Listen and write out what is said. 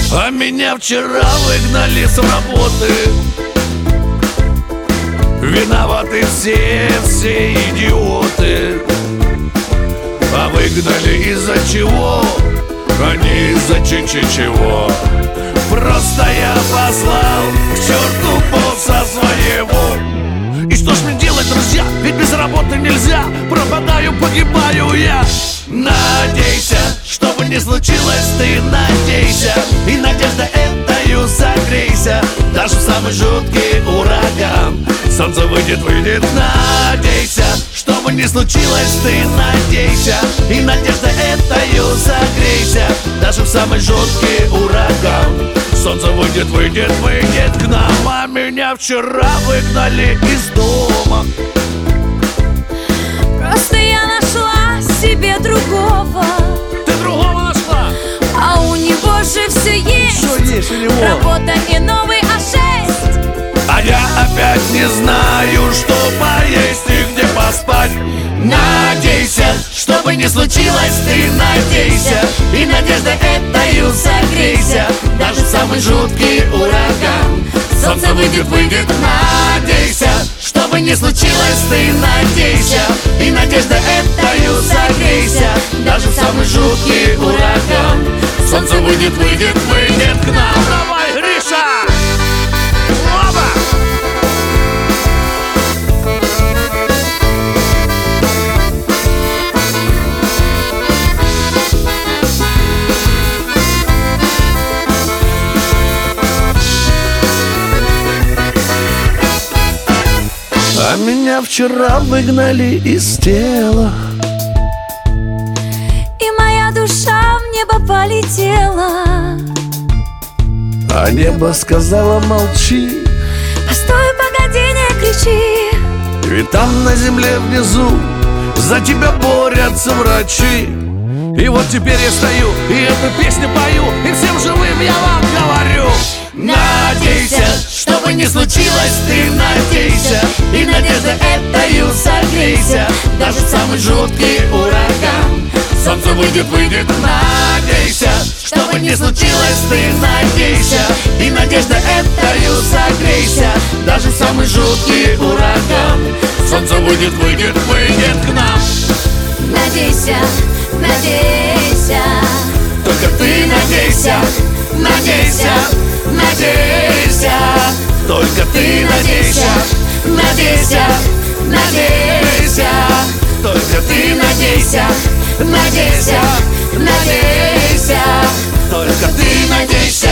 А меня вчера выгнали с работы. Виноваты все идиоты. А выгнали из-за чего? А не из-за чего. Просто я послал к черту босса своего. И что ж мне делать, друзья? Ведь без работы нельзя. Пропадаю, погибаю я. Надейся, что бы ни случилось, ты надейся. И надежда этою согрейся. Даже в самый жуткий ураган солнце выйдет. Надейся, что бы ни случилось, ты надейся. И надежда этою согрейся. Даже в самый жуткий ураган солнце выйдет к нам. А меня вчера выгнали из дома. Просто я нашла себе другого. Ты другого нашла? А у него же все есть. Все есть у него. Работа не новый А6. А я опять не знаю, что поесть и где поспать. Надейся, что бы ни случилось, ты надейся. И надежда этою согрейся. Даже в самый жуткий ураган солнце выйдет. Надейся, что бы ни случилось, ты надейся. И надежда этою согрейся. Даже в самый жуткий ураган солнце выйдет к нам. Давай, Гриша! Оба! А меня вчера выгнали из тела. И моя душа в небо полетела. А небо сказала: молчи. Постой, погоди, не кричи. Ведь там на земле внизу за тебя борются врачи. И вот теперь я стою и эту песню пою, и всем живым я вам говорю: надейся, что бы ни случилось, ты надейся. И надежда этою согрейся. Даже в самый жуткий ураган солнце выйдет. Надейся, что бы ни случилось, ты надейся. И надежда этою согрейся. Даже в самый жуткий ураган солнце выйдет к нам. Надейся, надейся. Только ты надейся, надейся, надейся. Только ты надейся, надейся, надейся. Только ты надейся, надейся, надейся. Только ты надейся.